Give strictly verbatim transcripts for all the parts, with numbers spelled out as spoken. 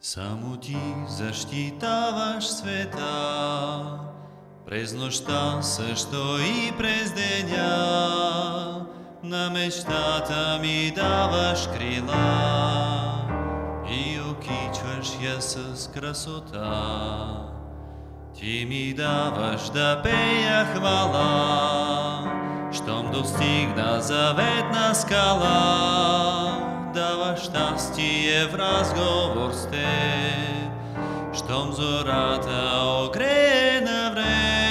Само ти защитаваш света, през нощта също и през деня. На мечтата ми даваш крила и окичваш я с красота. Ти ми даваш да пея хвала, щом достигна заветна скала. Даваш щастие в разговор с теб, щом зората огрее навред.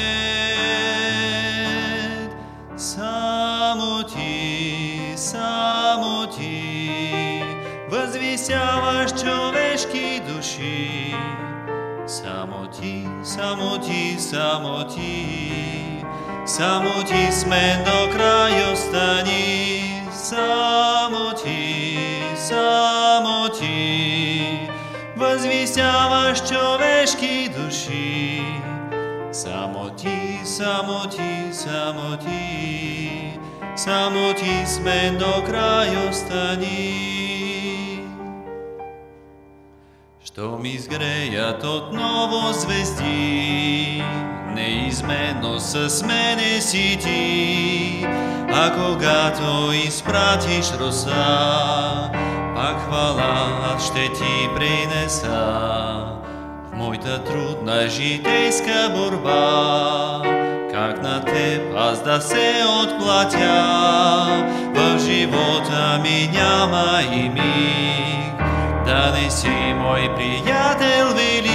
Само ти, само ти възвисяваш човешки души. Само ти, само ти, само ти, само ти с мен до край остани. Само ти, само ти възвисяваш човешки души. Само ти, само ти, само ти, само ти с мен до край остани. Щом изгреят отново звезди, неизменно с мене си ти. А когато изпратиш роса, пак хвала аз ще ти принеса. В моята трудна житейска борба, как на теб аз да се отплатя? В живота ми няма и миг да не си мой приятел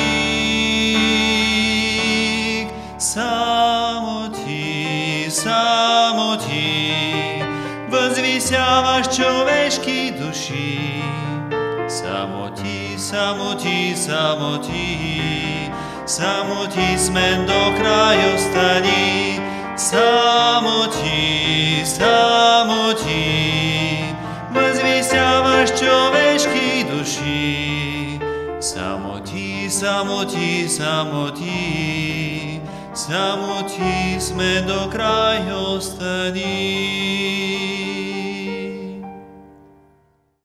велик. Само ти, само ти възвисяваш човешки души. Само ти, само ти, само ти, само ти с мен до край остани. Само ти, само ти възвисяваш човешки души. Само ти, само ти, само ти, само ти с мен до край остани.